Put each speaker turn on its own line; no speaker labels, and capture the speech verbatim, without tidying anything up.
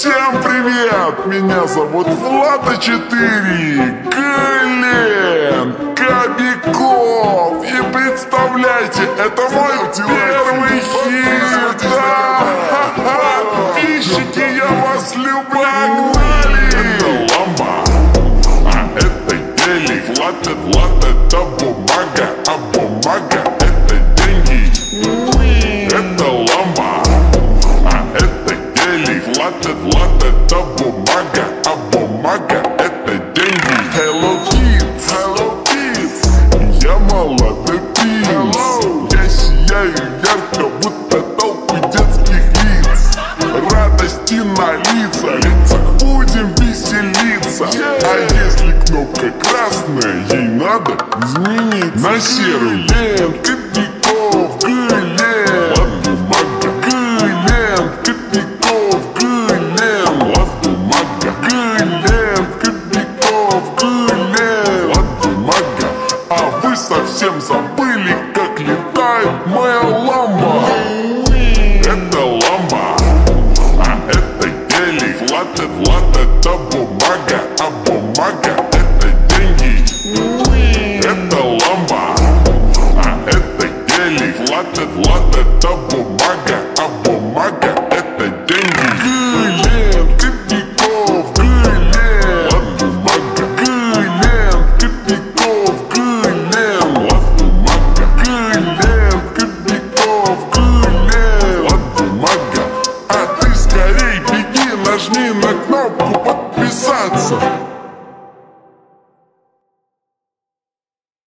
Всем привет! Меня зовут Влад четыре, Глен Кобяков. И представляйте, это мой первый хит. Да! Подписчики, я вас люблю. Погнали! Это ламба, а это гелик. Влад, Влад, это бумага, а бумага это деньги. Это ламба, а это гелик. Влад, Влад, это бумага, а бумага это деньги. Hello Kids, Hello Kids, я молодой принц. Я сияю ярко, будто толпы детских лиц. Радости на лицах, будем веселиться. А если кнопка красная, ей надо измениться на серую. Глен Кобяков, Глен, Влад бумага, Глен Кобяков, Глен, Влад бумага, Глен Кобяков, Глен, Влад бумага. А вы совсем забыли, как летает моя ламба. Это ламба, а это гелик. Влад, Влад, это бумага, а бумага это деньги. Это ламба, а это гелик. Влад, Влад, это бумага, а бумага это деньги.